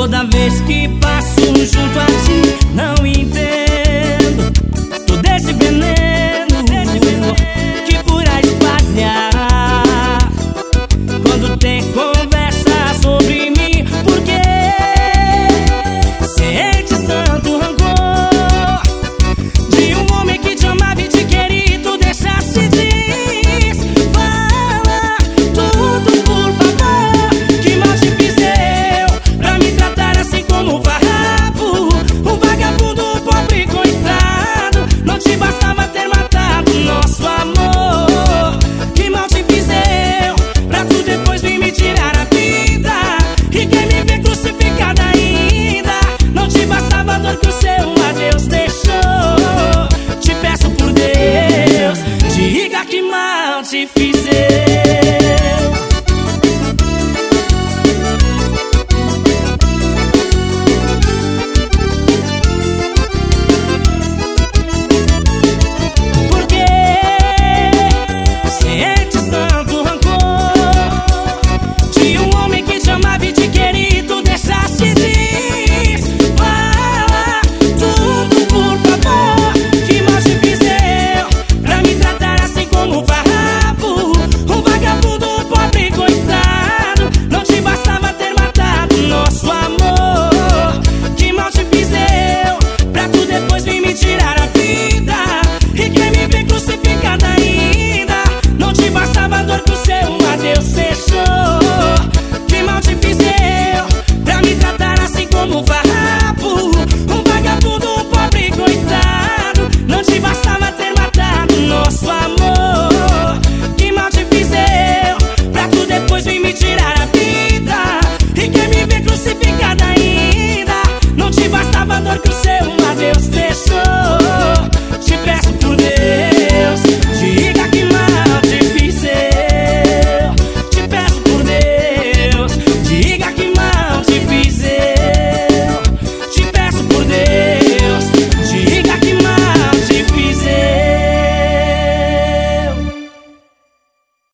Toda vez que passo junto a ti, não entendo todo esse veneno que por aí espalha. Quando tem conversa sobre mim, por que sentes tanto rancor de um homem que te amava e te queria e tu deixasse de falar tudo, por favor? Que mal te fiz eu pra me tratar assim como um farrapo, um vagabundo, um pobre coitado? Não te bastava ter matado nosso amor. Que mal te fiz eu pra tu depois vir me tirar a vida e quer me ver crucificada ainda? Não te bastava a dor que o seu adeus deixou? Te peço por Deus, diga que mal te fiz.